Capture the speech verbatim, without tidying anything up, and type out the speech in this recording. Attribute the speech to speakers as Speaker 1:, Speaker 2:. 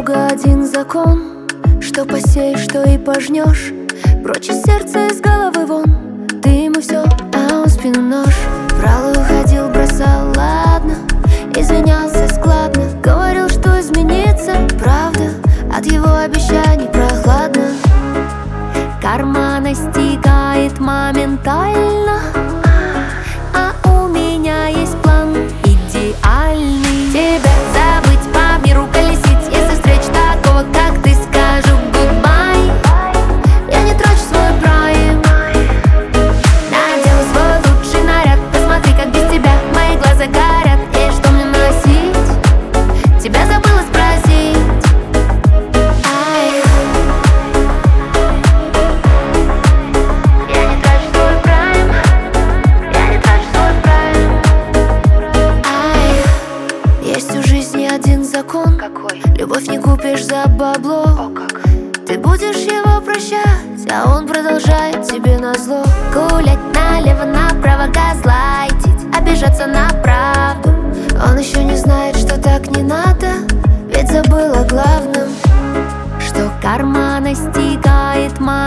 Speaker 1: строго один закон: что посеешь, то и пожнешь. Прочь из сердца, из головы вон. Ты ему все, а он в спину нож. Брал и уходил, бросал, ладно. Извинялся складно, говорил, что изменится. Правда, от его обещаний прохладно. Карма настигает моментально, а у меня есть план идеальный. Тебя забыть, по миру колесить. Если встречу такого, как ты, скажу goodbye. Я не трачу свой прайм, надену свой лучший наряд. Посмотри, как без тебя мои глаза горят. И что мне носить? Тебя забыла спросить. Ай. Я не трачу свой прайм, я не трачу свой прайм. Ай. Есть у жизни один закон.
Speaker 2: Какой?
Speaker 1: Любовь не купишь за бабло.
Speaker 2: О, как?
Speaker 1: Ты будешь его прощать, а он продолжает тебе назло. Гулять налево-направо, газлайтить, обижаться на правду. Он еще не знает, что так не надо, ведь забыл о главном, что карма настигает мать.